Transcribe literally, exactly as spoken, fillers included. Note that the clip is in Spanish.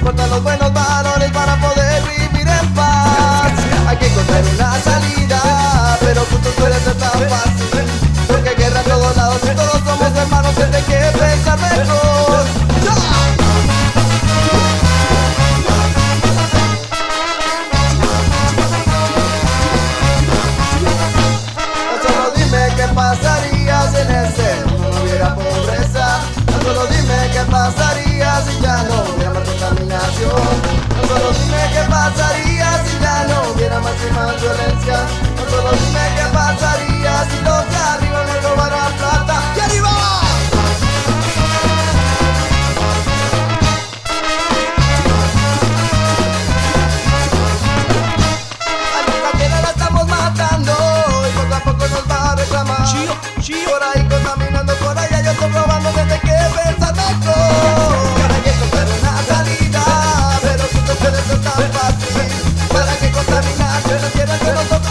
importan los buenos valores para poder vivir en paz. Hay que encontrar una salida, pero juntos suele ser tan fácil, porque hay guerra a todos lados y todos somos hermanos, siempre hay que pensar mejor. No solo dime qué pasaría si en este mundo no hubiera pobreza. No solo dime qué pasaría si ya no hubiera más contaminación. No solo dime qué pasaría si ya no hubiera más y más violencia. No solo dime qué pasaría si los de arriba me robaran plata. ¡Y arriba! A nuestra tierra la estamos matando y poco a poco nos va a reclamar. Chío, chío. Por ahí contaminando, por allá yo estoy robando, desde que pensar mejor. Para que encontrar una salida, pero si no puede ser tan fácil. Para que contaminar, que no quiero que nosotros